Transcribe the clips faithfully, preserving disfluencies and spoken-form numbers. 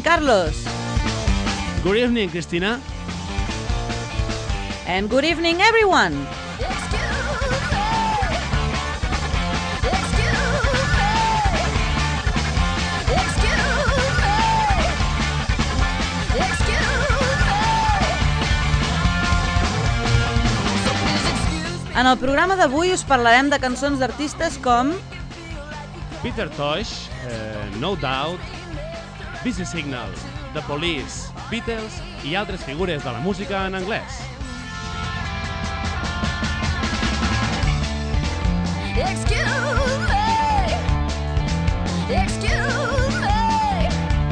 Carlos. Good evening, Cristina. And good evening, everyone. En el programa d'avui us parlarem de cançons d'artistes com Peter Tosh, uh, No Doubt, Busy Signal, The Police, Beatles i altres figures de la música en anglès. Excuse me, excuse me,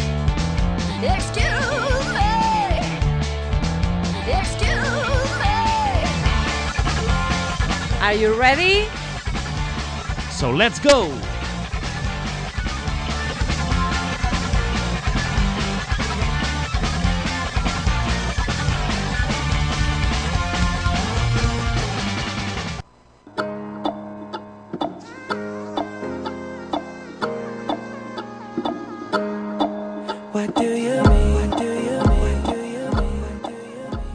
excuse me, excuse me. Are you ready? So let's go! What do you mean? What do you mean? What do you mean? What do you mean?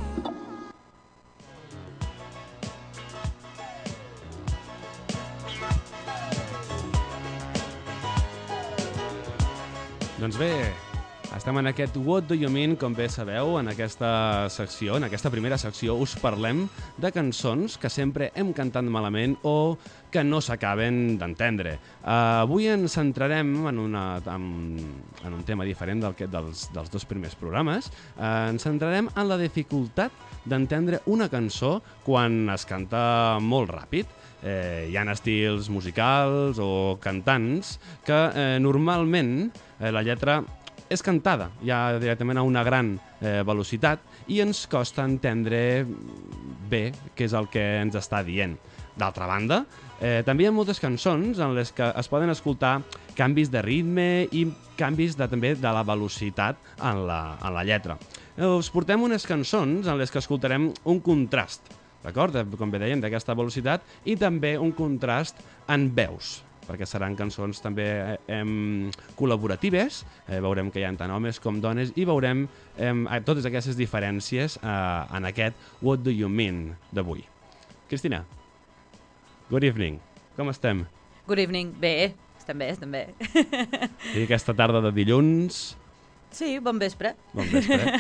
Doncs bé, estem en aquest What Do You Mean, com bé sabeu, en aquesta secció, en aquesta primera secció, us parlem de cançons que sempre hem cantat malament o que no s'acaben d'entendre. Uh, avui ens centrarem en, una, en, en un tema diferent del que, dels, dels dos primers programes. Uh, ens centrarem en la dificultat d'entendre una cançó quan es canta molt ràpid. Eh, hi ha estils musicals o cantants que eh, normalment eh, la lletra és cantada ja directament a una gran eh, velocitat i ens costa entendre bé què és el que ens està dient. D'altra banda, eh, també hi ha moltes cançons en les que es poden escoltar canvis de ritme i canvis de, també de la velocitat en la, en la lletra. Eh, us portem unes cançons en les que escoltarem un contrast, d'acord? Com bé dèiem, d'aquesta velocitat, i també un contrast en veus, perquè seran cançons també eh, col·laboratives, eh, veurem que hi ha tant homes com dones, i veurem eh, totes aquestes diferències eh, en aquest What Do You Mean d'avui. Cristina, good evening, com estem? Good evening. Bé, estem bé, estem bé. I aquesta tarda de dilluns... Sí, bon vespre. Bon vespre.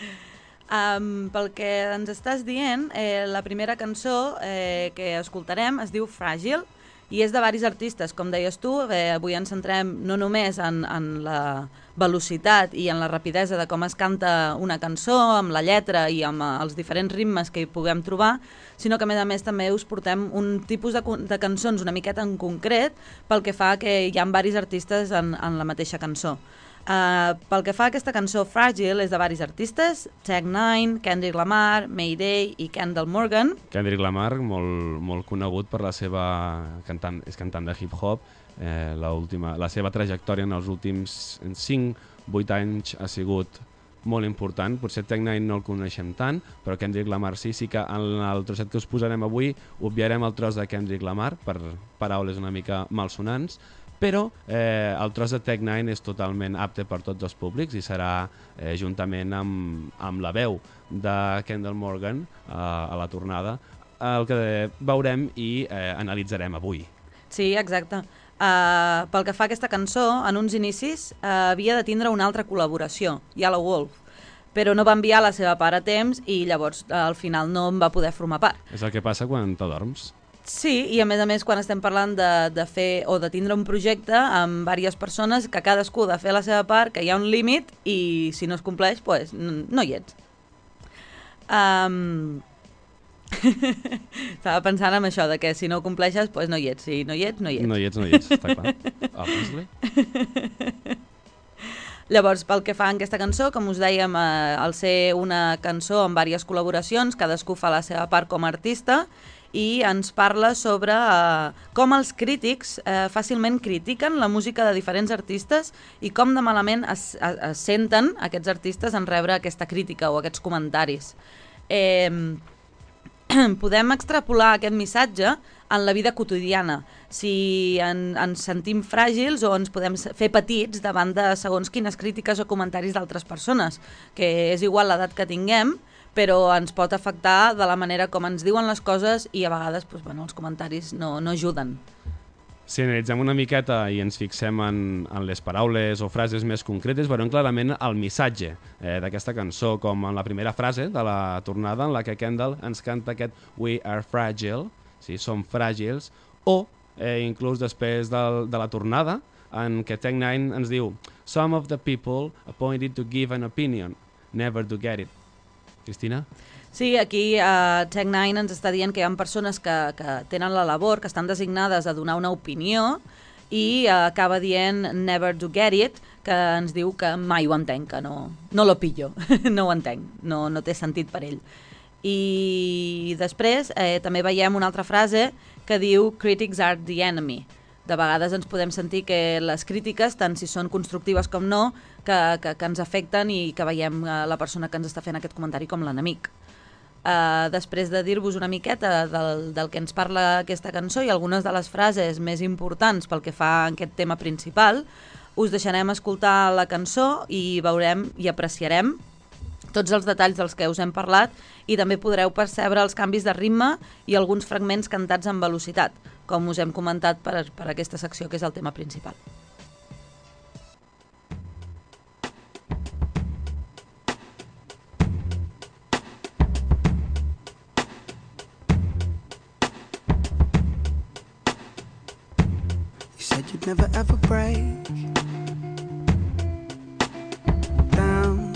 Um, pel que ens estàs dient, eh, la primera cançó eh, que escoltarem es diu Fragile i és de varis artistes, com deies tu. Eh, avui ens centrem no només en, en la velocitat i en la rapidesa de com es canta una cançó, amb la lletra i amb els diferents ritmes que hi puguem trobar, sinó que a més a més també us portem un tipus de, de cançons una miqueta en concret pel que fa que hi ha varis artistes en, en la mateixa cançó. Uh, pel que fa a aquesta cançó, Fragile és de varis artistes: Tech Nine, Kendrick Lamar, Mayday i Kendall Morgan. Kendrick Lamar, molt, molt conegut per la seva cantant, és cantant de hip-hop. Eh, la, última, la seva trajectòria en els últims cinc vuit anys ha sigut molt important. Potser Tech Nine no el coneixem tant, però Kendrick Lamar sí, sí que en el trosset que us posarem avui obviarem el tros de Kendrick Lamar per paraules una mica malsonants, però eh, el tros de Tech Nine és totalment apte per tots els públics i serà eh, juntament amb, amb la veu de Kendall Morgan eh, a la tornada el que veurem i eh, analitzarem avui. Sí, exacte. Uh, pel que fa a aquesta cançó, en uns inicis uh, havia de tindre una altra col·laboració, Yellow Wolf, però no va enviar la seva part a temps i llavors uh, al final no en va poder formar part. És el que passa quan t'adorms. Sí, i a més a més quan estem parlant de, de fer o de tindre un projecte amb diverses persones, que cadascú ha de fer la seva part, que hi ha un límit i si no es compleix, pues, no hi ets. Um... Estava pensant en això, de que si no compleixes, pues no hi ets. Si no hi ets, no hi ets. No hi ets, no hi ets, està clar. Obviously. Llavors, pel que fa a aquesta cançó, com us dèiem, eh, al ser una cançó amb diverses col·laboracions, cadascú fa la seva part com a artista, i ens parla sobre eh, com els crítics eh, fàcilment critiquen la música de diferents artistes i com de malament es, es, es senten aquests artistes en rebre aquesta crítica o aquests comentaris. Eh, podem extrapolar aquest missatge en la vida quotidiana. Si en, ens sentim fràgils o ens podem fer petits davant de segons quines crítiques o comentaris d'altres persones, que és igual l'edat que tinguem, però ens pot afectar de la manera com ens diuen les coses i a vegades doncs, bueno, els comentaris no, no ajuden. Si analitzem una miqueta i ens fixem en, en les paraules o frases més concretes, veurem clarament el missatge eh, d'aquesta cançó, com en la primera frase de la tornada, en la que Kendall ens canta aquest We are fragile, sí, som fràgils, o eh, inclús després del, de la tornada, en què Tech Nine ens diu Some of the people appointed to give an opinion, never to get it. Cristina? Sí, aquí uh, Tech Nine ens està dient que hi ha persones que, que tenen la labor, que estan designades a donar una opinió i uh, acaba dient never to get it, que ens diu que mai ho entenc, que no, no lo pillo, no ho entenc, no, no té sentit per ell. I després eh, també veiem una altra frase que diu critics are the enemy. De vegades ens podem sentir que les crítiques, tant si són constructives com no, que, que, que ens afecten i que veiem uh, la persona que ens està fent aquest comentari com l'enemic. Uh, després de dir-vos una miqueta del, del que ens parla aquesta cançó i algunes de les frases més importants pel que fa a aquest tema principal, us deixarem escoltar la cançó i veurem i apreciarem tots els detalls dels que us hem parlat i també podreu percebre els canvis de ritme i alguns fragments cantats amb velocitat, com us hem comentat per, per aquesta secció que és el tema principal. You'd never ever break down,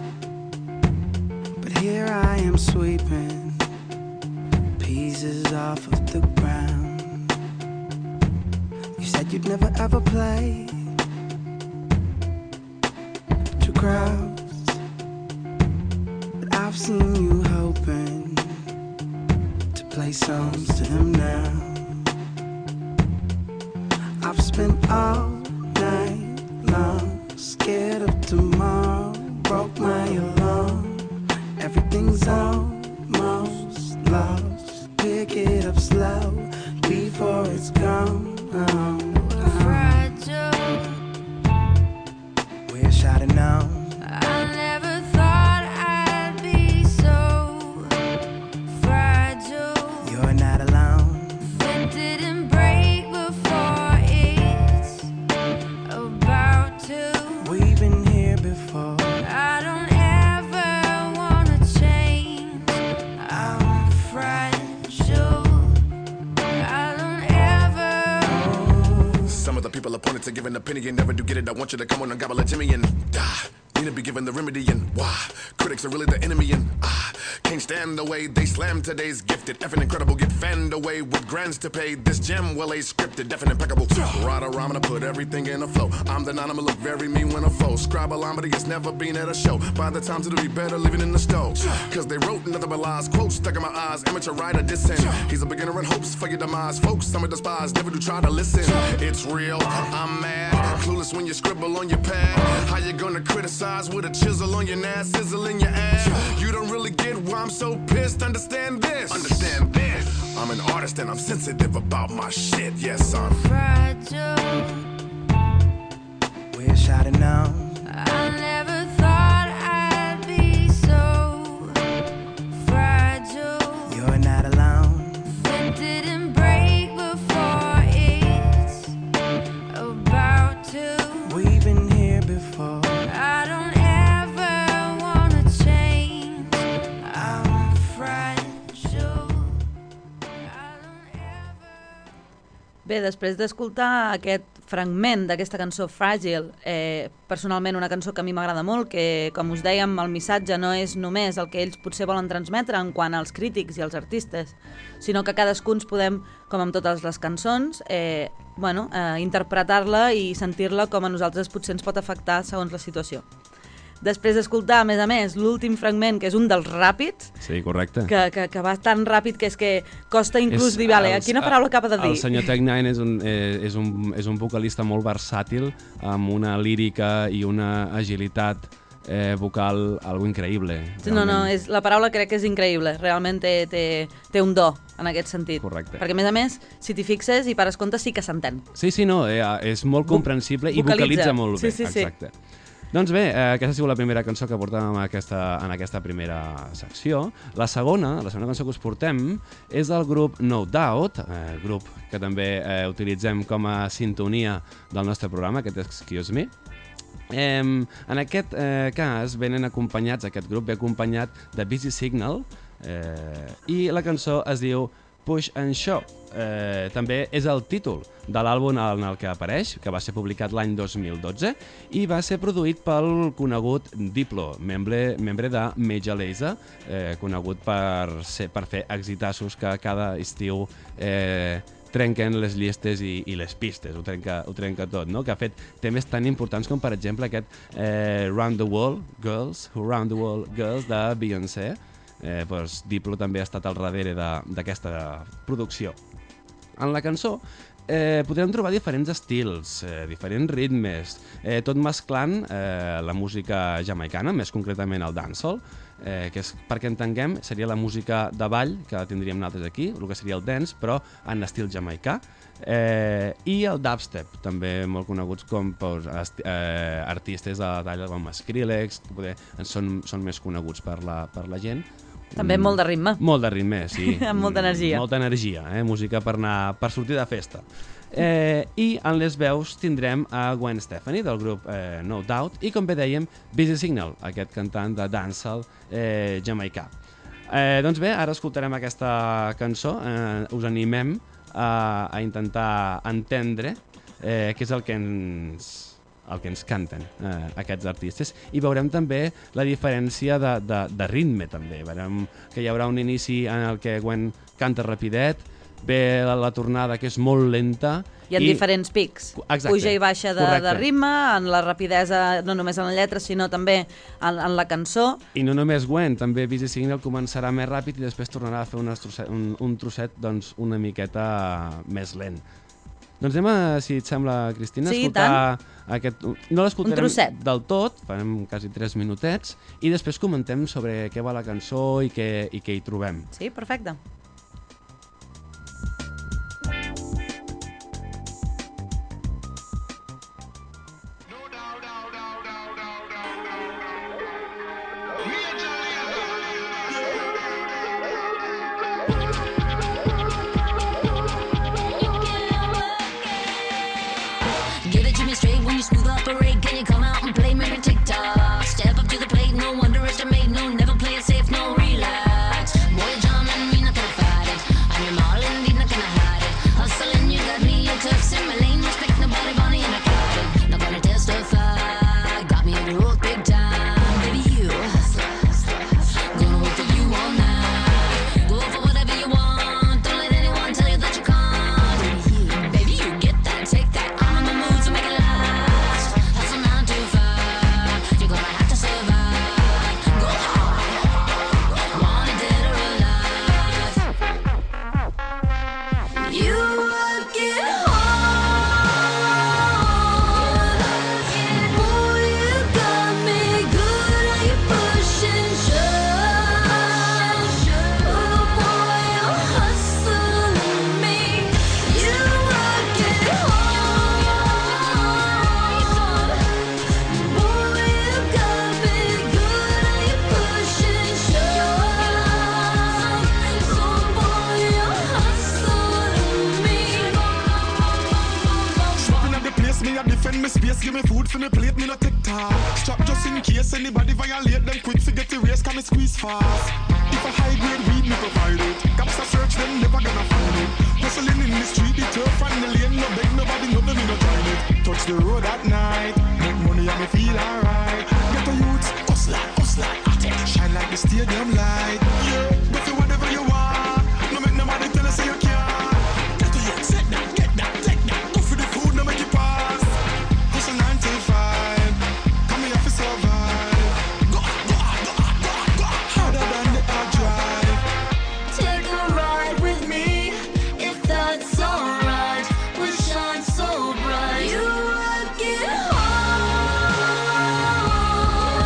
but here I am sweeping pieces off of the ground. You said you'd never ever play to crowds, but I've seen you hoping to play songs to them now. I've spent all night long scared of tomorrow, broke my alarm. Everything's almost lost. Pick it up slow before it's gone. Fragile. Wish I'd have known. I never thought I'd be so fragile. You're not alone. It didn't break before it's about to. We've been here before. I don't ever wanna change. I'm fragile. I don't ever. Some of the people appointed to give an opinion never do get it. I want you to come on and gobble a Jimmy and die. Need to be given the remedy and why critics are really the enemy and I can't stand the way they slam today's gifted. Effing incredible, get fanned away with grants to pay. This gem well a scripted, deaf and impeccable. Ride a rhyme and I put everything in a flow. I'm the nine, I'ma look very mean when I foe. Scribe a line, but he has never been at a show. By the time to be better, living in the stove. Cause they wrote nothing but lies, quotes stuck in my eyes. Amateur writer dissing. He's a beginner in hopes for your demise. Folks, some of despise, never do try to listen. It's real, I'm mad. Clueless when you scribble on your pad. How you gonna criticize with a chisel on your nass, sizzle in your ass? You don't really get why I'm so pissed. Understand this. Understand this. I'm an artist and I'm sensitive about my shit. Yes, I'm Fragile. Wish I'd have known. I never thought I'd be so fragile. You're not alone. It didn't break before it's about to. We've been here before. I don't ever wanna change. I'm fragile. I don't ever. Bé, després d'escoltar aquest fragment d'aquesta cançó Fragile, eh, personalment una cançó que a mi m'agrada molt, que com us dèiem el missatge no és només el que ells potser volen transmetre en quant als crítics i als artistes, sinó que cadascun podem, com amb totes les cançons, eh, bueno, eh, interpretar-la i sentir-la com a nosaltres potser ens pot afectar segons la situació. Després d'escoltar, a més a més, l'últim fragment, que és un dels ràpids, Sí, correcte. que, que, que va tan ràpid que és que costa inclús És dir, vale, els- quina paraula acaba de dir? El senyor Tech Nine és un, eh, és, un, és un vocalista molt versàtil, amb una lírica i una agilitat eh, vocal, algo increïble. Sí, no, no, és, la paraula crec que és increïble, realment té, té, té un do en aquest sentit. Correcte. Perquè a més a més, si t'hi fixes i pares compte sí que s'entén. Sí, sí, no, eh, és molt comprensible i vocalitza molt bé. Sí, sí, exacte. Sí. Doncs bé, eh, aquesta ha sigut la primera cançó que portàvem en aquesta, en aquesta primera secció. La segona, la segona cançó que us portem és del grup No Doubt, eh, grup que també eh, utilitzem com a sintonia del nostre programa, aquest Excuse Me. Eh, en aquest eh, cas venen acompanyats, aquest grup ve acompanyat de Busy Signal eh, i la cançó es diu Push and Show. Eh, també és el títol de l'àlbum en el que apareix, que va ser publicat l'any dos mil dotze i va ser produït pel conegut Diplo, membre, membre de Major Lazer, eh, conegut per, ser, per fer exitassos que cada estiu eh, trenquen les llistes i, i les pistes, ho trenca, ho trenca tot, no? Que ha fet temes tan importants com, per exemple, aquest eh, Round the World Girls, Round the World Girls de Beyoncé. Eh, doncs Diplo també ha estat al darrere d'aquesta producció. En la cançó eh, podrem trobar diferents estils, eh, diferents ritmes, eh, tot mesclant eh, la música jamaicana, més concretament el dancehall, eh, que és, perquè entenguem, seria la música de ball, que tindríem nosaltres aquí, el que seria el dance, però en estil jamaicà, eh, i el dubstep, també molt coneguts com pues, eh, artistes de la talla com Skrillex, que poder, són, són més coneguts per la, per la gent. També molt de ritme. Molt de ritme, sí. Amb molta energia. Molta energia, eh? Música per, anar, per sortir de festa. Eh, I en les veus tindrem a Gwen Stefani, del grup eh, No Doubt, i com bé dèiem, Busy Signal, aquest cantant de dancehall eh, jamaicà. Eh, doncs bé, ara escoltarem aquesta cançó, eh, us animem a, a intentar entendre eh, què és el que ens... el que ens canten eh, aquests artistes, i veurem també la diferència de, de, de ritme també. Veurem que hi haurà un inici en el que Gwen canta rapidet, ve la, la tornada que és molt lenta. Hi ha i... diferents pics, Exacte. Puja i baixa de, de ritme, en la rapidesa no només en la lletra sinó també en, en la cançó. I no només Gwen, també Busy Signal començarà més ràpid i després tornarà a fer un trosset, un, un trosset doncs, una miqueta més lent. Doncs anem a, si et sembla, Cristina, sí, escoltar aquest... No l'escoltarem del tot, farem quasi tres minutets, i després comentem sobre què va la cançó i què, i què hi trobem. Sí, perfecte. So bright, you work it hard.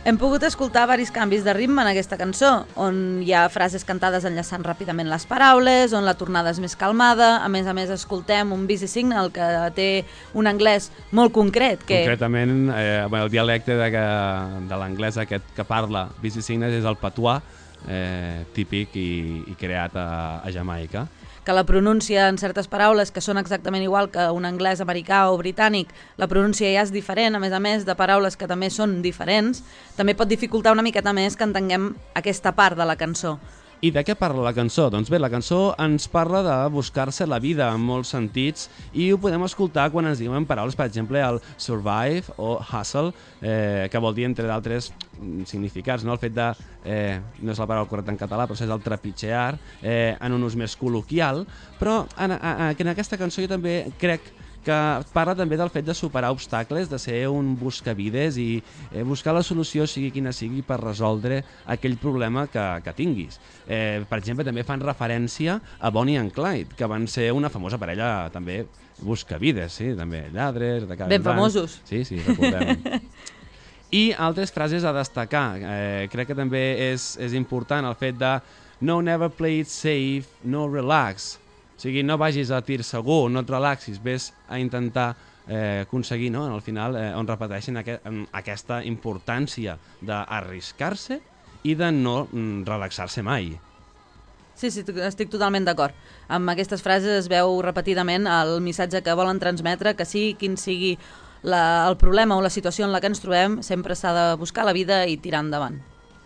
Hem pogut escoltar varis canvis de ritme en aquesta cançó, on hi ha frases cantades enllaçant ràpidament les paraules, on la tornada és més calmada, a més a més escoltem un busy signal que té un anglès molt concret. Que... Concretament, eh, el dialecte de, de l'anglès aquest que parla busy signal és el patuà, eh, típic i, i creat a, a Jamaica. Que la pronúncia en certes paraules que són exactament igual que un anglès americà o britànic, la pronúncia ja és diferent, a més a més de paraules que també són diferents, també pot dificultar una miqueta més que entenguem aquesta part de la cançó. I de què parla la cançó? Doncs bé, la cançó ens parla de buscar-se la vida en molts sentits i ho podem escoltar quan ens diuen paraules, per exemple, el survive o hustle, eh, que vol dir, entre d'altres significats, no? El fet de, eh, no és la paraula correcta en català, però és el trepitgear, eh, en un ús més col·loquial, però en, en, en aquesta cançó jo també crec que parla també del fet de superar obstacles, de ser un buscavides i eh, buscar la solució, sigui quina sigui, per resoldre aquell problema que, que tinguis. Eh, per exemple, també fan referència a Bonnie and Clyde, que van ser una famosa parella també buscavides, sí, també lladres... De ben famosos. Sí, sí, recordem. I altres frases a destacar. Eh, crec que també és, és important el fet de no never play it safe, no relax. O sigui, no vagis a tir segur, no et relaxis, ves a intentar eh, aconseguir, no? Al final, eh, on repeteixen aquest, aquesta importància d'arriscar-se i de no mm, relaxar-se mai. Sí, sí, estic totalment d'acord. Amb aquestes frases es veu repetidament el missatge que volen transmetre, que sigui quin sigui la, el problema o la situació en la que ens trobem, sempre s'ha de buscar la vida i tirar endavant.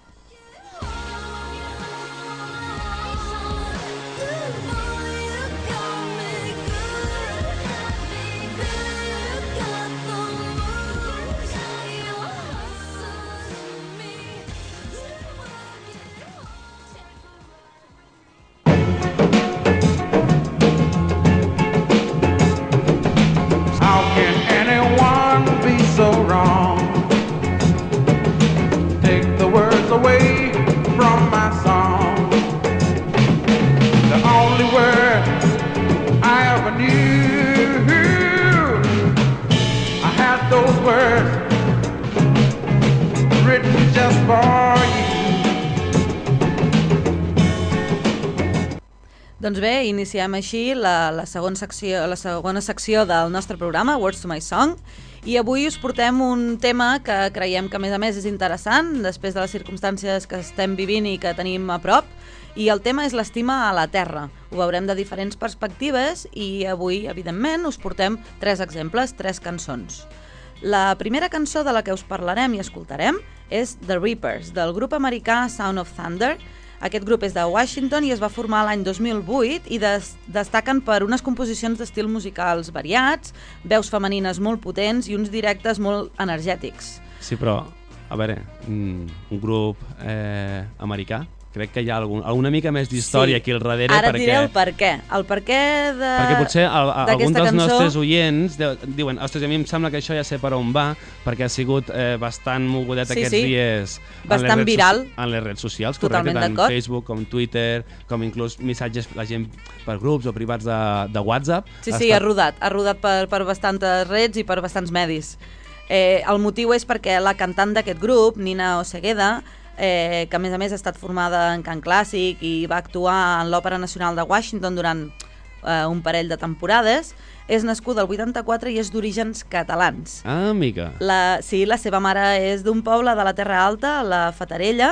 Doncs bé, iniciem així la, la, segona secció, la segona secció del nostre programa, Words to My Song, i avui us portem un tema que creiem que a més a més és interessant, després de les circumstàncies que estem vivint i que tenim a prop, i el tema és l'estima a la Terra. Ho veurem de diferents perspectives i avui, evidentment, us portem tres exemples, tres cançons. La primera cançó de la que us parlarem i escoltarem és The Reapers, del grup americà Sound of Thunder. Aquest grup és de Washington i es va formar l'any dos mil vuit i des destaquen per unes composicions d'estils musicals variats, veus femenines molt potents i uns directes molt energètics. Sí, però, a veure, un grup eh, americà, crec que hi ha algun, alguna mica més d'història sí. Aquí al darrere. Ara perquè... et diré el per què. El per què de... Perquè potser el, algun dels cançó... nostres oients de, diuen, ostres, a mi em sembla que això ja sé per on va, perquè ha sigut eh, bastant mogudet sí, aquests sí. dies bastant en viral. En les redes socials, totalment correcte, tant Facebook com Twitter, com inclús missatges la gent per grups o privats de, de WhatsApp. Sí, sí, ha, estat... ha rodat, ha rodat per, per bastantes redes i per bastants medis. Eh, el motiu és perquè la cantant d'aquest grup, Nina Osegueda, Eh, que a més a més ha estat formada en cant clàssic i va actuar en l'Òpera Nacional de Washington durant eh, un parell de temporades, és nascuda al vuitanta-quatre i és d'orígens catalans. Ah, amiga. La, sí, la seva mare és d'un poble de la Terra Alta, la Fatarella,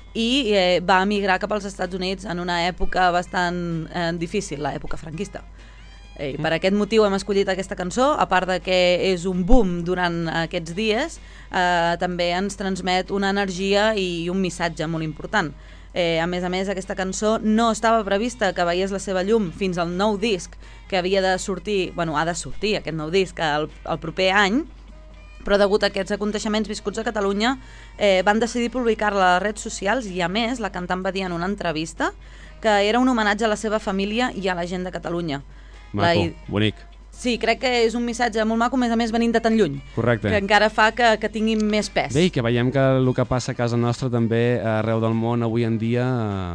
i eh, va emigrar cap als Estats Units en una època bastant eh, difícil, l'època franquista. Eh, per aquest motiu hem escollit aquesta cançó, a part de que és un boom durant aquests dies, eh, també ens transmet una energia i un missatge molt important. Eh, a més a més, aquesta cançó no estava prevista que veiés la seva llum fins al nou disc que havia de sortir, bueno, ha de sortir aquest nou disc el, el proper any, però degut a aquests aconteixements viscuts a Catalunya eh, van decidir publicar-la a les redes socials i a més la cantant va dir en una entrevista que era un homenatge a la seva família i a la gent de Catalunya. Maco, la... bonic. Sí, crec que és un missatge molt maco, a més a més venint de tan lluny. Correcte. Que encara fa que, que tingui més pes. Bé, i que veiem que el que passa a casa nostra també arreu del món avui en dia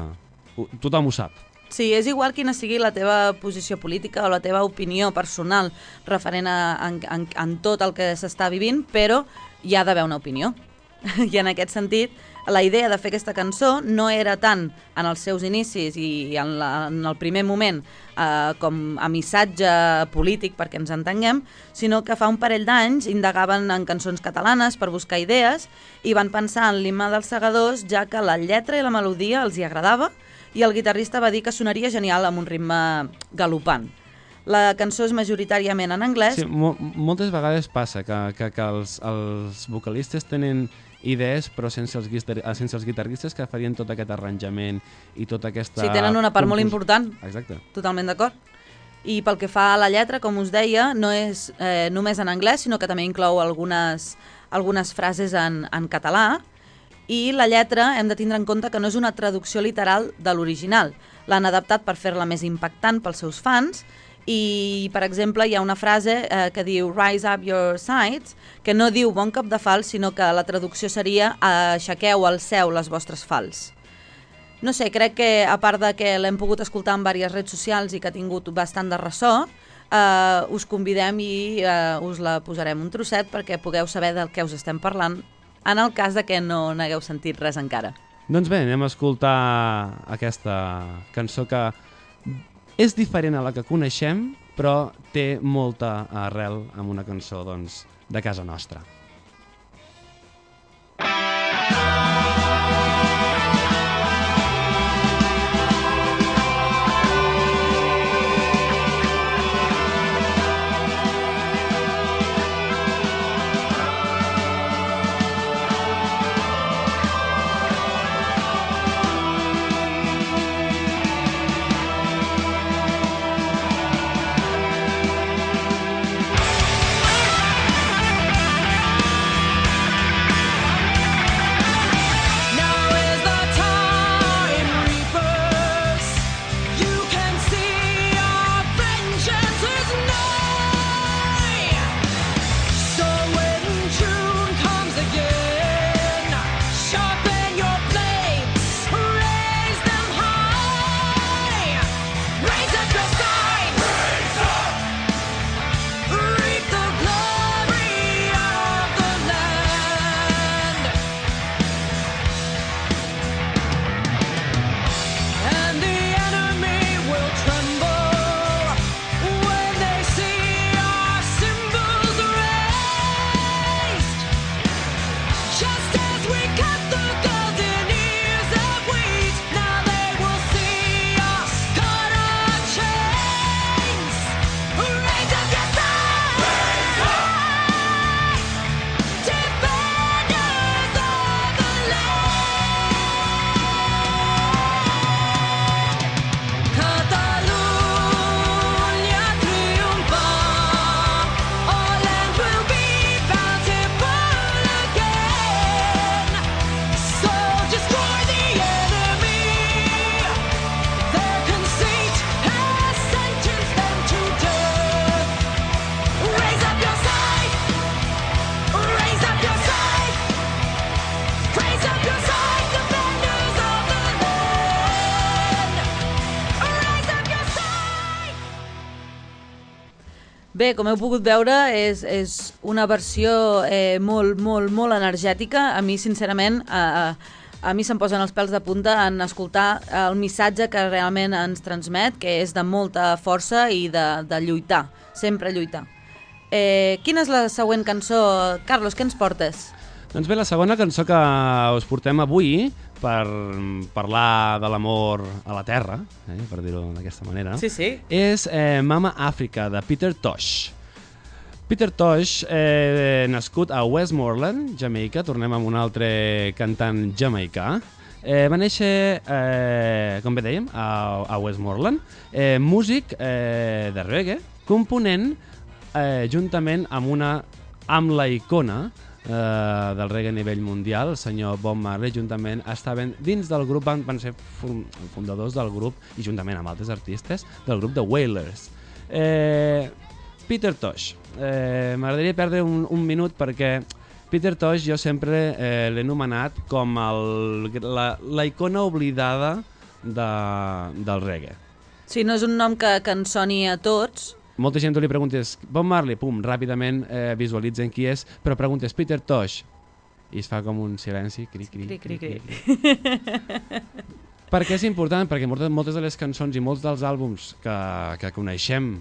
eh, tothom ho sap. Sí, és igual quina sigui la teva posició política o la teva opinió personal referent a en, en, en tot el que s'està vivint, però hi ha d'haver una opinió. I en aquest sentit, la idea de fer aquesta cançó no era tant en els seus inicis i en, la, en el primer moment eh, com a missatge polític, perquè ens entenguem, sinó que fa un parell d'anys indagaven en cançons catalanes per buscar idees i van pensar en l'Himne dels Segadors, ja que la lletra i la melodia els hi agradava i el guitarrista va dir que sonaria genial amb un ritme galopant. La cançó és majoritàriament en anglès. Sí, mo moltes vegades passa que, que, que els, els vocalistes tenen idees però sense els, sense els guitarristes que farien tot aquest arranjament i tota aquesta... Sí, tenen una part molt important. Exacte. Totalment d'acord. I pel que fa a la lletra, com us deia, no és eh, només en anglès, sinó que també inclou algunes, algunes frases en, en català. I la lletra hem de tindre en compte que no és una traducció literal de l'original. L'han adaptat per fer-la més impactant pels seus fans i, per exemple, hi ha una frase eh, que diu "Rise up your sides", que no diu "bon cop de falç", sinó que la traducció seria "aixequeu al cel les vostres falç". No sé, crec que a part de que l'hem pogut escoltar en diverses redes socials i que ha tingut bastant de ressò, eh, us convidem i eh, us la posarem un trosset perquè pugueu saber del que us estem parlant en el cas de que no n'hagueu sentit res encara. Doncs bé, anem a escoltar aquesta cançó que és diferent a la que coneixem, però té molta arrel amb una cançó doncs, de casa nostra. Bé, com heu pogut veure, és, és una versió eh, molt, molt, molt energètica. A mi, sincerament, a, a mi se'm posen els pèls de punta en escoltar el missatge que realment ens transmet, que és de molta força i de, de lluitar, sempre lluitar. Eh, quina és la següent cançó? Carlos, què ens portes? Doncs bé, la segona cançó que us portem avui per parlar de l'amor a la terra, eh, per dir-ho d'aquesta manera, sí, sí. és eh, Mama Africa, de Peter Tosh. Peter Tosh, eh, nascut a Westmoreland, Jamaica, tornem amb un altre cantant jamaicà, eh, va néixer, eh, com bé dèiem, a, a Westmoreland, eh, músic eh, de reggae, component eh, juntament amb, una, amb la icona Uh, del reggae a nivell mundial, el senyor Bob Marley, juntament estaven dins del grup, van, van ser fundadors del grup i juntament amb altres artistes del grup de Wailers. Eh, Peter Tosh, eh, m'agradaria perdre un, un minut perquè Peter Tosh jo sempre eh, l'he anomenat com el, la, la icona oblidada de, del reggae. Sí, no és un nom que, que ens soni a tots. Molta gent tu li preguntes Bob Marley, pum, ràpidament eh, visualitzen qui és, però preguntes Peter Tosh, i es fa com un silenci, cri, cri, Cri, cri, cri. Per què és important? Perquè moltes, moltes de les cançons i molts dels àlbums que, que coneixem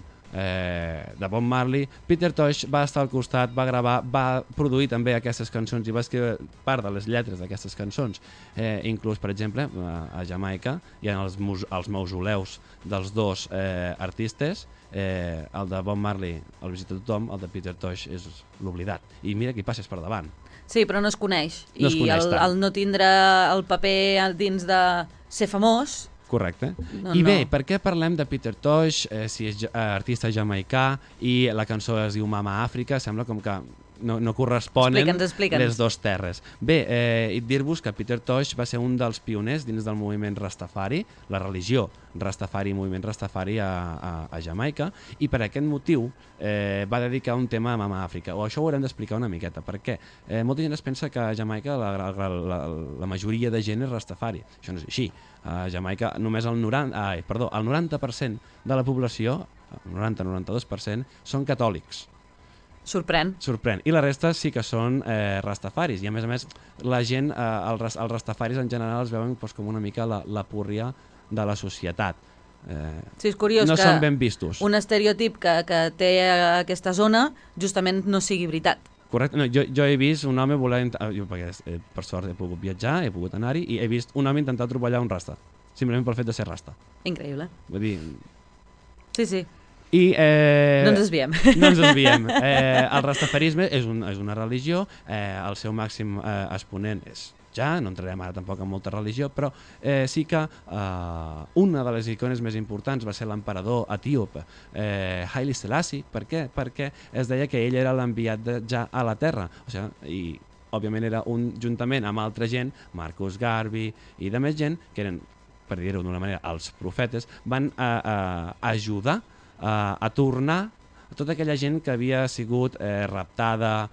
eh, de Bob Marley, Peter Tosh va estar al costat, va gravar, va produir també aquestes cançons i va escriure part de les lletres d'aquestes cançons. Eh, inclús, per exemple, a, a Jamaica hi ha els, mus, els mausoleus dels dos eh, artistes. Eh, el de Bob Marley el visita tothom, el de Peter Tosh és l'oblidat. I mira qui passes per davant. Sí, però no es coneix. No es I coneix el, tant. el no tindre el paper dins de ser famós... Correcte. No, I bé, no. per què parlem de Peter Tosh, eh, si és eh, artista jamaicà i la cançó es diu Mama Àfrica, sembla com que no, no corresponen Explica'ns, explica'ns. les dues terres. Bé, eh, i dir-vos que Peter Tosh va ser un dels pioners dins del moviment Rastafari, la religió Rastafari, moviment Rastafari a, a, a Jamaica, i per aquest motiu eh, va dedicar un tema a Mama Àfrica. O això ho haurem d'explicar una miqueta. Per què? Eh, molta gent es pensa que a Jamaica la, la, la, la majoria de gent és Rastafari. Això no és així. A Jamaica només el noranta, ai, perdó, el noranta per cent de la població, el noranta a noranta-dos per cent, són catòlics. Sorprèn. Sorprèn. I la resta sí que són eh, rastafaris. I a més a més, la gent, eh, els, els rastafaris en general es veuen doncs, com una mica la, la púrria de la societat. Eh, Sí, és curiós no que són ben vistos. un estereotip que, que té aquesta zona justament no sigui veritat. Correcte. No, jo, jo he vist un home voler... Jo, perquè eh, per sort he pogut viatjar, he pogut anar-hi, i he vist un home intentar trobar un rasta. Simplement pel fet de ser rasta. Increïble. Vull dir... Sí, sí. I, eh, No ens desviem. No ens desviem. Eh, el rastafarisme és, un, és una religió, eh, el seu màxim eh, exponent és ja, no entrarem ara tampoc en molta religió, però eh, sí que eh, una de les icones més importants va ser l'emperador etíope eh, Haile Selassie. Per què? Perquè es deia que ell era l'enviat de, ja a la Terra. O sigui, i òbviament era un, juntament amb altra gent, Marcus Garvey i de més gent, que eren, per dir-ho d'una manera, els profetes, van a, a, a ajudar a, a tornar tota aquella gent que havia sigut eh, raptada,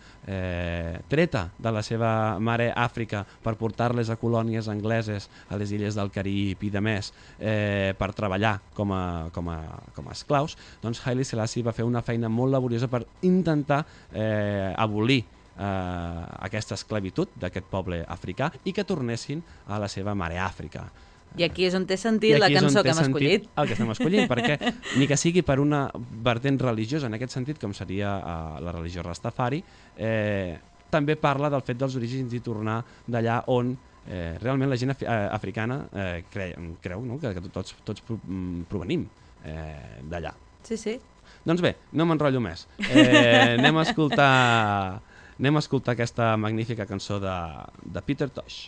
eh, treta de la seva mare Àfrica per portar-les a colònies angleses a les illes del Carib i de més eh, per treballar com a, com, a, com a esclaus, doncs Haile Selassie va fer una feina molt laboriosa per intentar eh, abolir eh, aquesta esclavitud d'aquest poble africà i que tornessin a la seva mare Àfrica. I aquí és on té sentit la cançó que hem escollit. El que estem escollint, perquè ni que sigui per una vertent religiosa, en aquest sentit, com seria uh, la religió Rastafari, eh, també parla del fet dels orígens i tornar d'allà on eh, realment la gent af eh, africana eh, cre creu no? que, que tots, tots provenim eh, d'allà. Sí, sí. Doncs bé, no m'enrotllo més. Eh, anem a escoltar anem a escoltar aquesta magnífica cançó de, de Peter Tosh.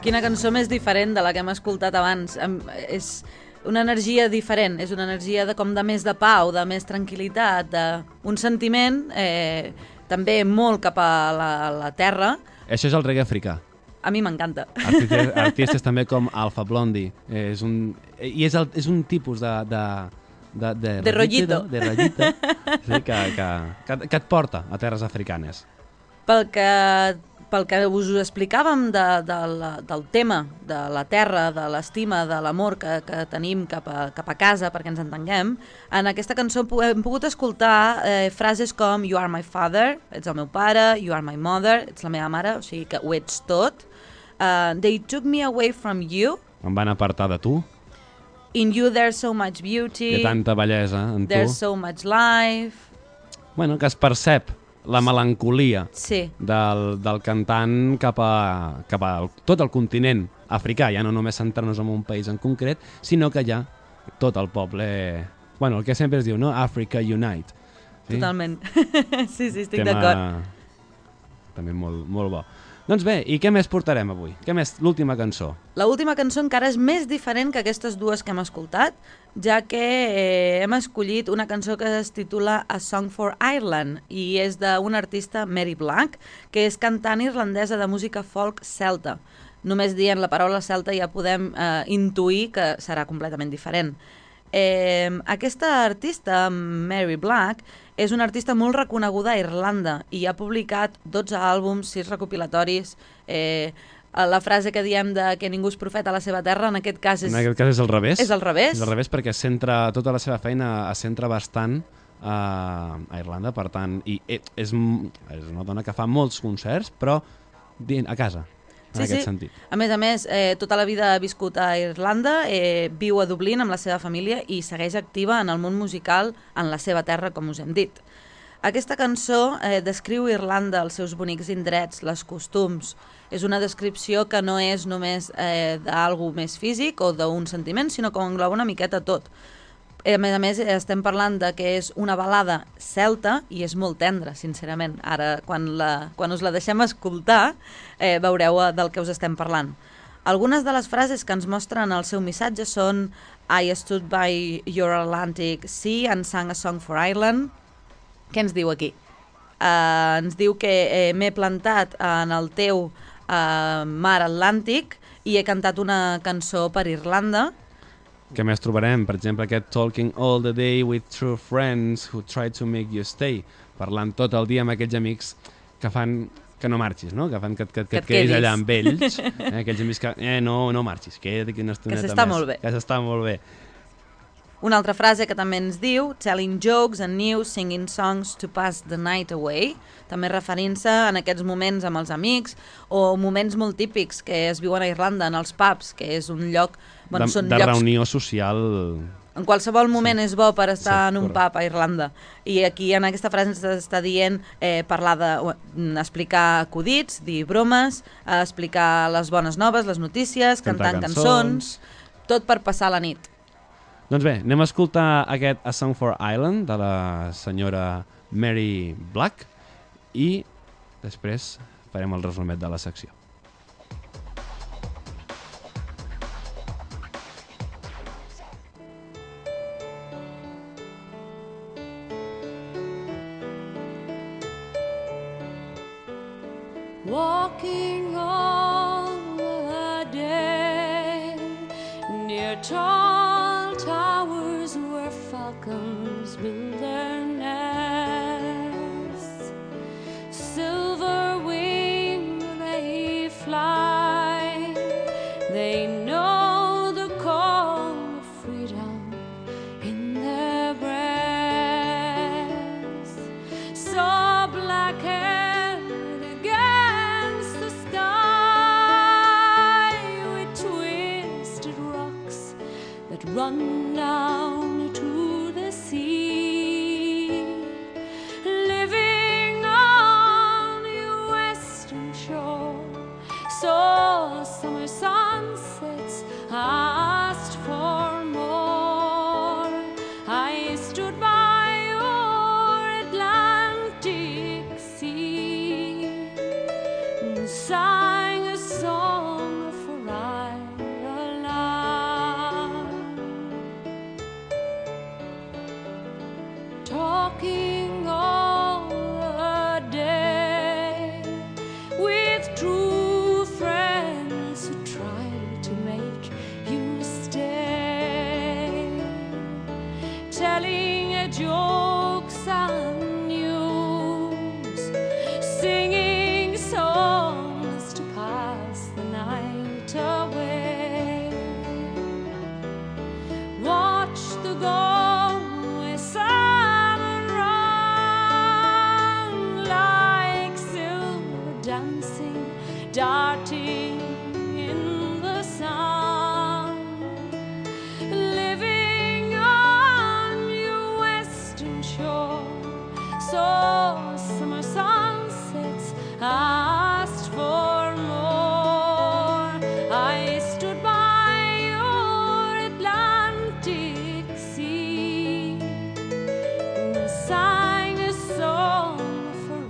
Quina cançó més diferent de la que hem escoltat abans. Em, és una energia diferent, és una energia de, com de més de pau, de més tranquil·litat, d'un sentiment eh, també molt cap a la, la terra. Això és el reggae africà. A mi m'encanta. Artistes, artistes també com Alpha Blondie. És un, I és, el, és un tipus de... de de, de, de rollito. De rollito sí, que, que, que, que et porta a terres africanes. Pel que, pel que us ho explicàvem de, de la, del tema, de la terra, de l'estima, de l'amor que, que tenim cap a, cap a casa, perquè ens entenguem, en aquesta cançó hem pogut escoltar eh, frases com You are my father, ets el meu pare, You are my mother, ets la meva mare, o sigui que ho ets tot. Uh, they took me away from you. Em van apartar de tu. In you there's so much beauty. Hi ha tanta bellesa en there's tu. There's so much life. Bueno, que es percep la melancolia sí. del, del cantant cap a, cap a tot el continent africà, ja no només centrar-nos en un país en concret, sinó que ja tot el poble... Bueno, el que sempre es diu, no? Africa Unite. Sí? Totalment. sí, sí, estic Tema... d'acord. També molt, molt bo. Doncs bé, i què més portarem avui? Què més? L'última cançó. L'última cançó encara és més diferent que aquestes dues que hem escoltat, ja que eh, hem escollit una cançó que es titula A Song for Ireland i és d'una artista, Mary Black, que és cantant irlandesa de música folk celta. Només dient la paraula celta ja podem eh, intuir que serà completament diferent. Eh, aquesta artista, Mary Black, és una artista molt reconeguda a Irlanda i ha publicat dotze àlbums, sis recopilatoris. Eh, la frase que diem de que ningú és profeta a la seva terra, en aquest cas és... En aquest cas és al revés. És al revés. És al revés perquè centra tota la seva feina, es centra bastant a, a Irlanda, per tant, i és, és una dona que fa molts concerts, però a casa. En sí, aquest sí. sentit. A més a més, eh, tota la vida ha viscut a Irlanda, eh, viu a Dublín amb la seva família i segueix activa en el món musical en la seva terra, com us hem dit. Aquesta cançó eh, descriu Irlanda, els seus bonics indrets, les costums. És una descripció que no és només eh, d'algú més físic o d'un sentiment, sinó que engloba una miqueta tot. A més a més, estem parlant de que és una balada celta i és molt tendra, sincerament. Ara, quan, la, quan us la deixem escoltar, eh, veureu del que us estem parlant. Algunes de les frases que ens mostren el seu missatge són I stood by your Atlantic sea and sang a song for Ireland. Què ens diu aquí? Uh, ens diu que eh, m'he plantat en el teu uh, mar Atlàntic i he cantat una cançó per Irlanda. Què més trobarem? Per exemple, aquest Talking all the day with true friends who try to make you stay. Parlant tot el dia amb aquells amics que fan que no marxis, no? Que fan que, que, que, que et quedis allà amb ells. Eh? Aquells amics que eh, no, no marxis, queda't aquí una estoneta més. Que s'està molt bé. Que s'està molt bé. Una altra frase que també ens diu telling jokes and news, singing songs to pass the night away, també referint-se en aquests moments amb els amics o moments molt típics que es viuen a Irlanda, en els pubs, que és un lloc... Bueno, de són de llocs... reunió social... En qualsevol moment sí. és bo per estar sí, en un correcte. pub a Irlanda. I aquí en aquesta frase ens està dient eh, parlar de... explicar acudits, dir bromes, eh, explicar les bones noves, les notícies, cantar cantant cançons... cançons, tot per passar la nit. Doncs bé, anem a escoltar aquest A Song for Ireland de la senyora Mary Black i després farem el resumet de la secció. Walking all the day near tall towers where falcons build their nests. Silver wing they fly, they know the call of freedom in their breasts. So black-haired against the sky with twisted rocks that run down to the sea, living on your western shore. So summer sunsets asked for more. I stood by your Atlantic sea and sang a song for jokes and news, singing songs to pass the night away. Watch the Galway salmon run like silver dancing, darting in the sun, living on your western shore. So summer sunsets asked for more. I stood by your Atlantic sea and sang a song for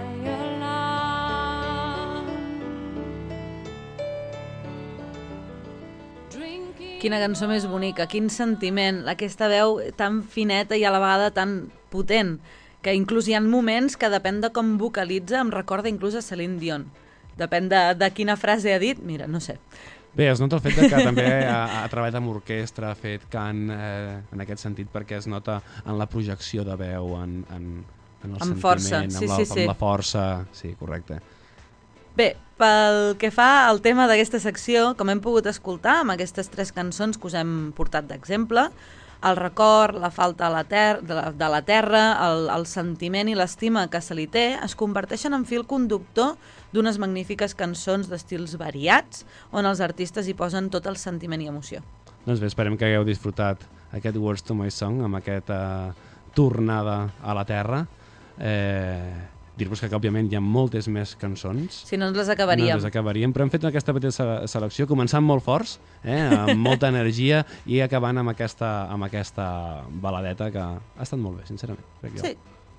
Ireland. Drinking. Quina cançó més bonica, quin sentiment, aquesta veu tan fineta i a la vegada tan potent, que inclús hi ha moments que depèn de com vocalitza, em recorda inclús a Celine Dion. Depèn de, de quina frase ha dit, mira, no sé. Bé, es nota el fet de que també ha, ha treballat amb orquestra, ha fet cant eh, en aquest sentit, perquè es nota en la projecció de veu, en, en, en el Amb sentiment, força, sí, amb, la, sí, sí. amb la força. Sí, correcte. Bé, pel que fa al tema d'aquesta secció, com hem pogut escoltar amb aquestes tres cançons que us hem portat d'exemple, el record, la falta de la, ter de la, de la terra, el, el sentiment i l'estima que se li té es converteixen en fil conductor d'unes magnífiques cançons d'estils variats on els artistes hi posen tot el sentiment i emoció. Doncs bé, esperem que hagueu disfrutat aquest Words to My Song amb aquesta tornada a la terra. Eh, Dir-vos que, òbviament, hi ha moltes més cançons. Si no ens les acabaríem. No ens les acabaríem, però hem fet aquesta petita se- selecció, començant molt forts, eh, amb molta energia, i acabant amb aquesta, amb aquesta baladeta que ha estat molt bé, sincerament. Crec jo. Sí.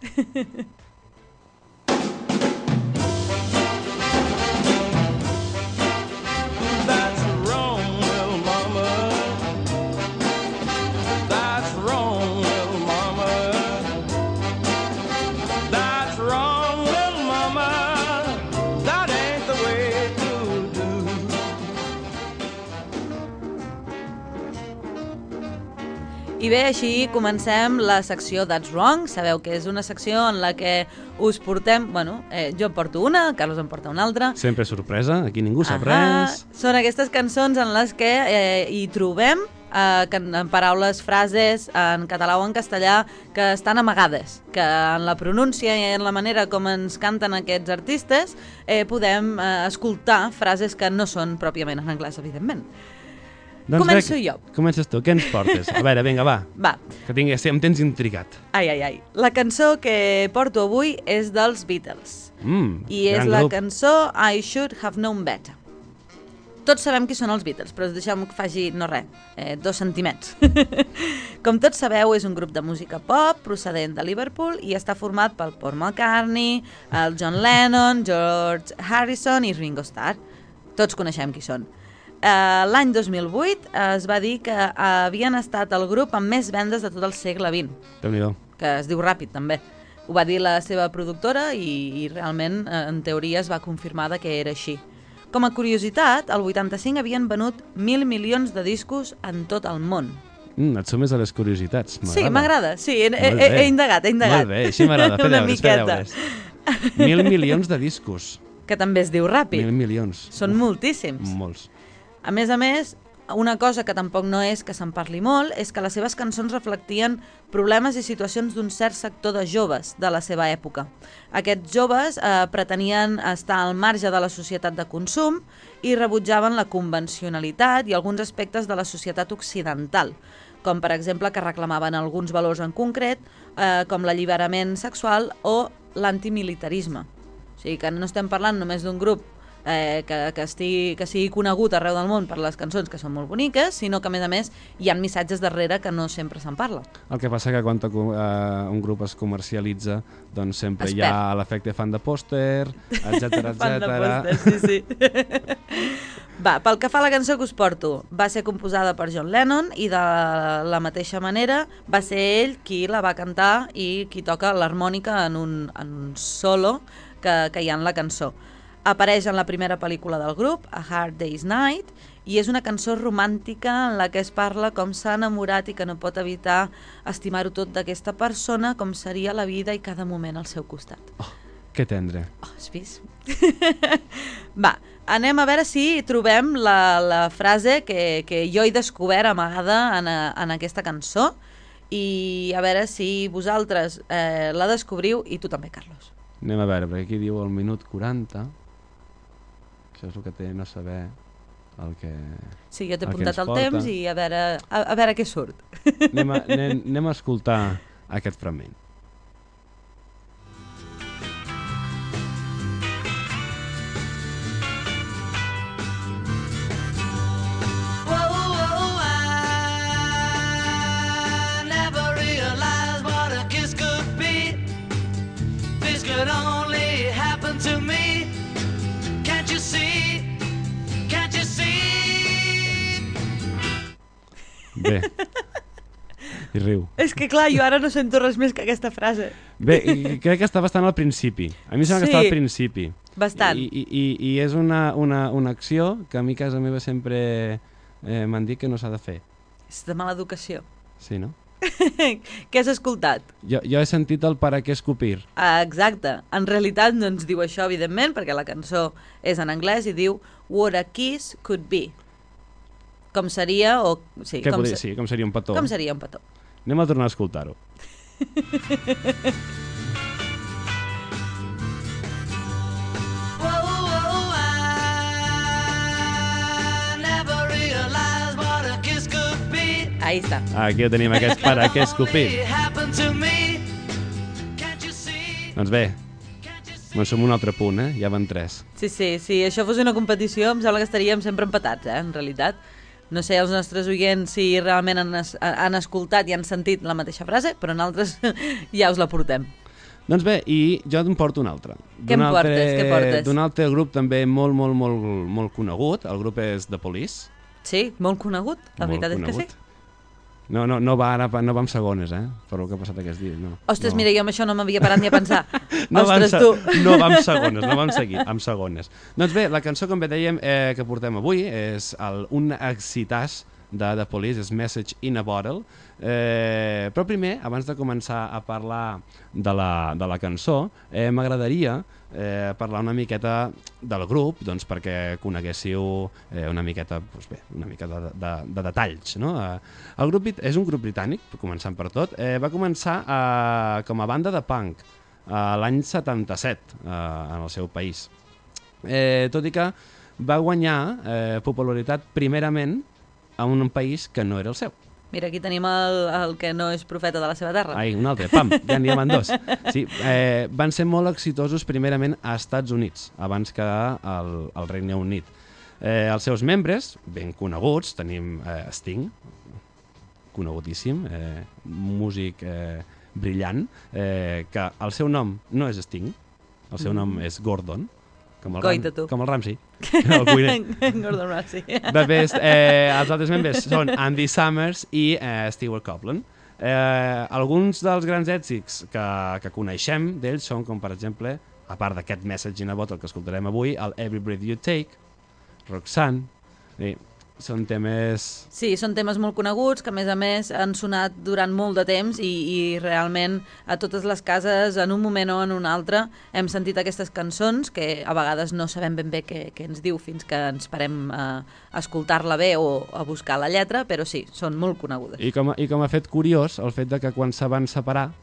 That's wrong, little mama. That's wrong, little mama. That's wrong, little mama. That ain't the way to do. I bé, així comencem la secció That's Wrong. Sabeu que és una secció en la que us portem... Bueno, eh, jo en porto una, el Carlos en porta una altra. Sempre sorpresa, aquí ningú sap Ahà. res. Són aquestes cançons en les que eh, hi trobem eh, can- en paraules, frases en català o en castellà que estan amagades, que en la pronúncia i en la manera com ens canten aquests artistes eh, podem eh, escoltar frases que no són pròpiament en anglès, evidentment. Doncs Començo bé, jo. Comences tu, què ens portes? A veure, vinga, va, Va, que tinc, em tens intrigat. ai, ai, ai. La cançó que porto avui és dels Beatles. Mm, I és gran la grup. cançó I Should Have Known Better. Tots sabem qui són els Beatles, però deixem que faci, no res, eh, dos sentiments. Com tots sabeu, és un grup de música pop procedent de Liverpool i està format pel Paul McCartney, el John Lennon, George Harrison i Ringo Starr. Tots coneixem qui són. Uh, L'any dos mil vuit es va dir que havien estat el grup amb més vendes de tot el segle vint, Déu-n'hi-do. que es diu ràpid també. Ho va dir la seva productora i, i realment eh, en teoria es va confirmar de que era així. Com a curiositat, el vuitanta-cinc havien venut mil milions de discos en tot el món. Mm, et sumes a les curiositats. Sí, m'agrada, sí, he, he, Molt he, bé. he indagat, he indagat. Molt bé, així m'agrada, fer Una deures, fer miqueta. deures. Mil milions de discos. Que també es diu ràpid. Mil milions. Són moltíssims. Molts. A més a més, una cosa que tampoc no és que se'n parli molt és que les seves cançons reflectien problemes i situacions d'un cert sector de joves de la seva època. Aquests joves eh, pretenien estar al marge de la societat de consum i rebutjaven la convencionalitat i alguns aspectes de la societat occidental, com per exemple que reclamaven alguns valors en concret, eh, com l'alliberament sexual o l'antimilitarisme. O sigui que no estem parlant només d'un grup Eh, que, que, estigui, que sigui conegut arreu del món per les cançons que són molt boniques, sinó que a més a més hi ha missatges darrere que no sempre se'n parla. El que passa que quan uh, un grup es comercialitza, doncs sempre Es hi ha l'efecte fan de pòster, etcètera, Fan de etcètera. pòster, sí, sí. Va, pel que fa a la cançó que us porto, va ser composada per John Lennon i de la mateixa manera va ser ell qui la va cantar i qui toca l'harmònica en, un, en un solo que, que hi ha en la cançó. Apareix en la primera pel·lícula del grup, A Hard Day's Night, i és una cançó romàntica en la que es parla com s'ha enamorat i que no pot evitar estimar-ho tot d'aquesta persona, com seria la vida i cada moment al seu costat. Oh, que tendre. Oh, has vist? Va, anem a veure si trobem la, la frase que, que jo he descobert amagada en, a, en aquesta cançó, i a veure si vosaltres eh, la descobriu i tu també, Carlos. Anem a veure, perquè aquí diu el minut quaranta. Això és el que té no saber el que Sí, jo t'he el que apuntat ens el porta. temps i a veure, a, a veure què surt. Anem a, anem, anem a escoltar aquest fragment. Could only happen to me. Can't you see? Can't you see? Bé. I riu. És que clar, jo ara no sento res més que aquesta frase. Bé, i crec que està bastant al principi. A mi sembla Sí. que està al principi. Bastant. I, i, i, i és una, una, una acció que a mi a casa meva sempre eh, m'han dit que no s'ha de fer. És de mala educació. Sí, no? Què has escoltat? Jo, jo he sentit el para què escopir. Ah, exacte. En realitat no ens diu això, evidentment, perquè la cançó és en anglès i diu What a kiss could be. Com seria, o... Sí, Què com, podria, se... sí, com seria un petó. com seria un petó. Anem a tornar a escoltar-ho. Ahí està. Aquí ho tenim, aquest para què escopir. Doncs bé, doncs som un altre punt, eh? Ja van tres. Sí, sí, si això fos una competició em sembla que estaríem sempre empatats, eh, en realitat. No sé els nostres oients si realment han, es, han escoltat i han sentit la mateixa frase, però nosaltres ja us la portem. Doncs bé, i jo em porto un altre. Què em portes? Què portes? D'un altre grup també molt, molt, molt, molt conegut. El grup és The Police. Sí, molt conegut, la Molt veritat conegut. és que sí. No, no, no, va, ara, no va amb segones, eh? Per el que ha passat aquests dies. No, Ostres, no. mira, jo amb això no m'havia parat ni a pensar. No va amb Ostres, se- tu. No va amb segones, no va amb seguir, amb segones. Doncs bé, la cançó, com bé dèiem, eh, que portem avui és el, un excitàs de The Police, és Message in a Bottle. Eh, però primer, abans de començar a parlar de la, de la cançó, eh, m'agradaria eh, parlar una miqueta del grup, doncs perquè coneguéssiu eh, una miqueta, doncs bé, una mica de, de, de detalls. No? Eh, el grup brit- és un grup britànic, començant per tot. Eh, va començar eh, com a banda de punk eh, l'any setanta-set eh, en el seu país. Eh, tot i que va guanyar eh, popularitat primerament a un país que no era el seu. Mira, aquí tenim el, el que no és profeta de la seva terra. Ai, un altre, pam, ja n'hi ha dos. Sí, eh, van ser molt exitosos primerament a Estats Units, abans que al, al Regne Unit. Eh, els seus membres, ben coneguts, tenim eh, Sting, conegudíssim, eh, músic eh, brillant, eh, que el seu nom no és Sting, el seu nom és Gordon, com el, Coita, tu. com el Ramsey, el cuiner. Gordon Ramsay. Després, eh, els altres membres són Andy Summers i eh, Stewart Copeland. Eh, alguns dels grans èxits que, que coneixem d'ells són, com per exemple, a part d'aquest Message in a Bottle que escoltarem avui, el Every Breath You Take, Roxanne, i són temes... Sí, són temes molt coneguts, que a més a més han sonat durant molt de temps i, i realment a totes les cases, en un moment o en un altre, hem sentit aquestes cançons que a vegades no sabem ben bé què, què ens diu fins que ens parem a, a escoltar-la bé o a buscar la lletra, però sí, són molt conegudes. I com, a, I com a fet curiós, el fet de que quan se van separar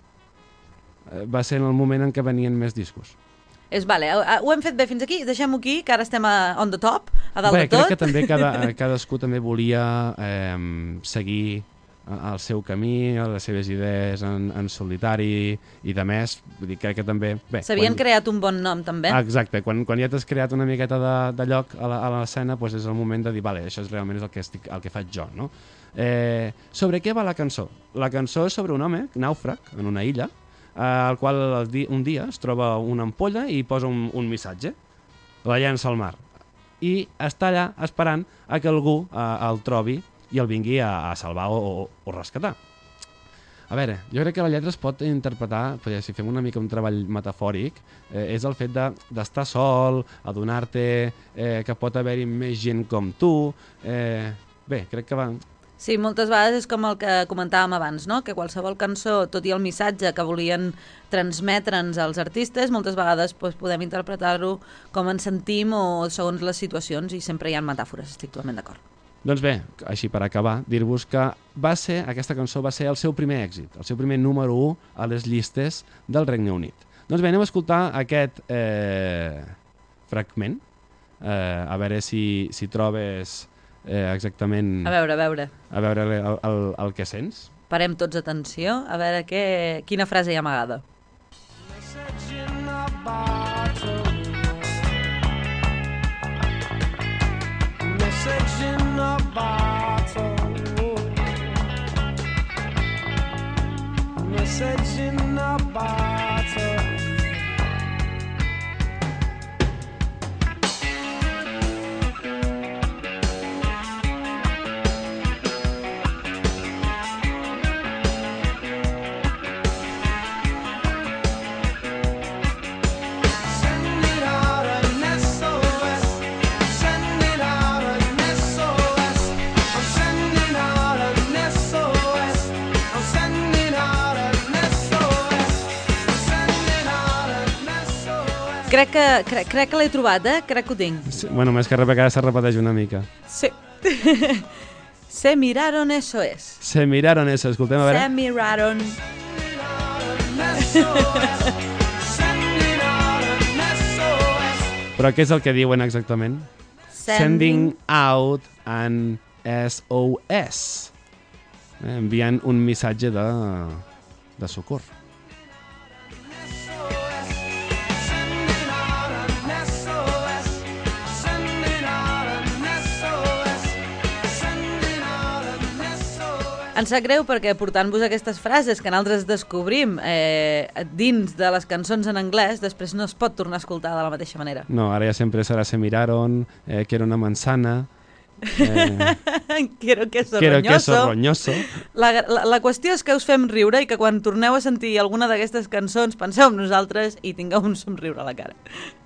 eh, va ser en el moment en què venien més discos. És, vale, ho hem fet bé fins aquí, deixem-ho aquí, que ara estem a, on the top, a dalt Bé, de tot. crec que també cada, cadascú també volia eh, seguir el seu camí, les seves idees en, en solitari i de més, vull dir, crec que també... S'havien quan... creat un bon nom, també. Ah, exacte, quan, quan ja t'has creat una miqueta de, de lloc a l'escena, doncs és el moment de dir, vale, això és realment és el que, estic, el que faig jo, no? Eh, sobre què va la cançó? La cançó és sobre un home, nàufrag, en una illa, al qual un dia es troba una ampolla i posa un, un missatge, la llença al mar i està allà esperant a que algú eh, el trobi i el vingui a, a salvar o, o rescatar. A veure, jo crec que la lletra es pot interpretar, perquè si fem una mica un treball metafòric, eh, és el fet d'estar de, sol, adonar-te eh, que pot haver-hi més gent com tu. Eh, bé, crec que va... Sí, moltes vegades és com el que comentàvem abans, no? Que qualsevol cançó, tot i el missatge que volien transmetre'ns als artistes, moltes vegades doncs, podem interpretar-ho com ens sentim o segons les situacions, i sempre hi ha metàfores, estic totalment d'acord. Doncs bé, així per acabar, dir-vos que va ser, aquesta cançó va ser el seu primer èxit, el seu primer número u a les llistes del Regne Unit. Doncs bé, anem a escoltar aquest eh, fragment, eh, a veure si, si trobes... Eh, exactament... A veure, a veure. A veure el, el, el que sents. Parem tots atenció, a veure què, quina frase hi ha amagada. Message in a bottle. Message in a bottle. Message in a bottle. Crec que, crec, crec que l'he trobat, eh? Crec que ho tinc. Sí, bueno, més que res, que se repeteix una mica. Sí. Se miraron, eso es. Se miraron eso, escoltem, a veure. Se miraron. Però què és el que diuen exactament? Sending out an S O S. Eh, enviant un missatge de, de socor. Ens sap greu perquè portant-vos aquestes frases que nosaltres descobrim eh, dins de les cançons en anglès, després no es pot tornar a escoltar de la mateixa manera. No, ara ja sempre serà se miraron, eh, quiero una manzana... Eh, quiero queso quiero roñoso. queso roñoso. La, la, la qüestió és que us fem riure i que quan torneu a sentir alguna d'aquestes cançons penseu en nosaltres i tingueu un somriure a la cara.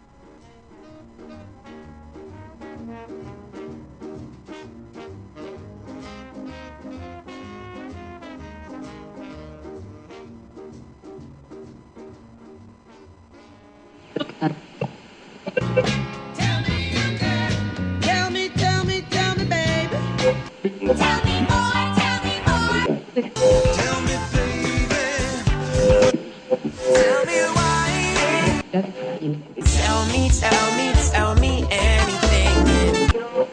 Tell me, tell me, tell me, baby. Tell me more, tell me more. Tell me, baby. Tell me why. Tell me, tell me, tell me anything.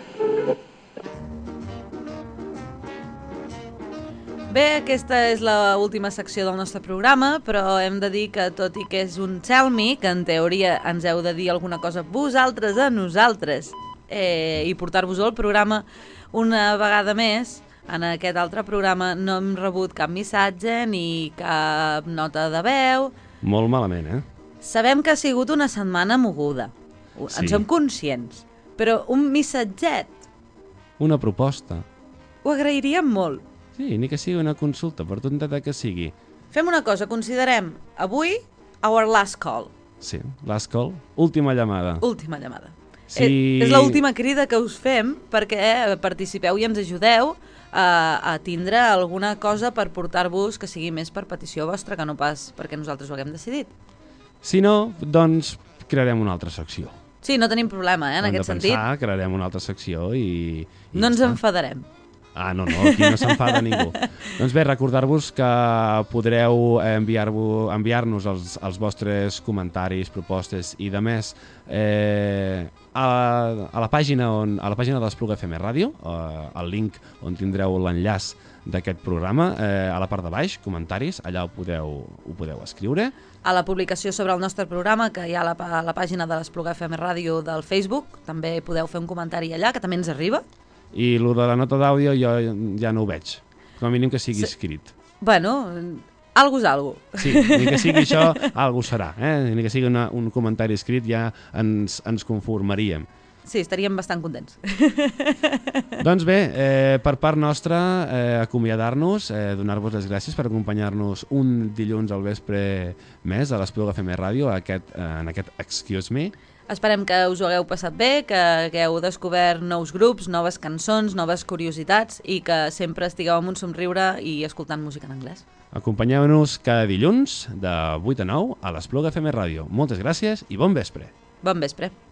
Bé, aquesta és l'última secció del nostre programa, però hem de dir que tot i que és un Tell Me, que en teoria ens heu de dir alguna cosa vosaltres a nosaltres eh, i portar-vos al programa una vegada més, en aquest altre programa no hem rebut cap missatge ni cap nota de veu. Molt malament, eh? Sabem que ha sigut una setmana moguda, Sí. en som conscients, però un missatget Una proposta. ho agrairíem molt. Sí, ni que sigui una consulta, per tot que sigui. Fem una cosa, considerem avui our last call, Sí, last call, última llamada. última llamada. Sí. Eh, és l'última crida que us fem perquè participeu i ens ajudeu a, a tindre alguna cosa per portar-vos que sigui més per petició vostra que no pas perquè nosaltres ho haguem decidit. Si no, doncs crearem una altra secció. Sí, no tenim problema, eh, en Hem aquest de pensar, sentit. crearem una altra secció i... i No ens ja està. enfadarem. Ah, no, no, aquí no s'enfada ningú. Doncs bé, recordar-vos que podreu enviar-vos enviar-nos els, els vostres comentaris, propostes i de més eh, a, a la pàgina on, a la pàgina de l'Espluga F M Ràdio, eh, el link on tindreu l'enllaç d'aquest programa, eh, a la part de baix, comentaris, allà ho podeu, ho podeu escriure. A la publicació sobre el nostre programa, que hi ha a la, a la pàgina de l'Espluga F M Ràdio del Facebook, també podeu fer un comentari allà, que també ens arriba. I el de la nota d'àudio jo ja no ho veig, com a mínim que sigui Sí. escrit. Bueno, algo és algo. Sí, ni que sigui això, algo serà, eh? Ni que sigui una, un comentari escrit ja ens, ens conformaríem. Sí, estaríem bastant contents. Doncs bé, eh, per part nostra, eh, acomiadar-nos, eh, donar-vos les gràcies per acompanyar-nos un dilluns al vespre més a l'Espluga F M Ràdio aquest, eh, en aquest Excuse Me. Esperem que us ho hagueu passat bé, que hagueu descobert nous grups, noves cançons, noves curiositats i que sempre estigueu amb un somriure i escoltant música en anglès. Acompanyeu-nos cada dilluns de vuit a nou a l'Espluga F M Ràdio. Moltes gràcies i bon vespre. Bon vespre.